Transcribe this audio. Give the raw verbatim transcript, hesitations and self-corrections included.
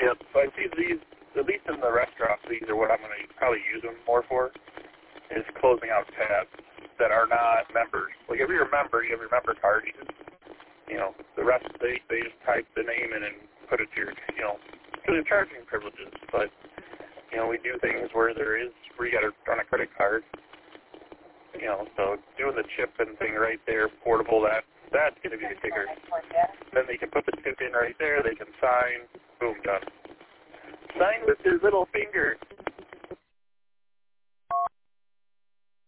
Yep. So I see these, at least in the restaurants, these are what I'm going to probably use them more for, is closing out tabs that are not members. Like if you're a member, you have your member card, you just, you know, the rest, they, they just type the name in and put it to your, you know, to the charging privileges. But, you know, we do things where there is, where you got to run a credit card, you know, so doing the chip and thing right there, portable, that, that's going to be the kicker. Then they can put the chip in right there, they can sign, boom, done. Sign with their little finger.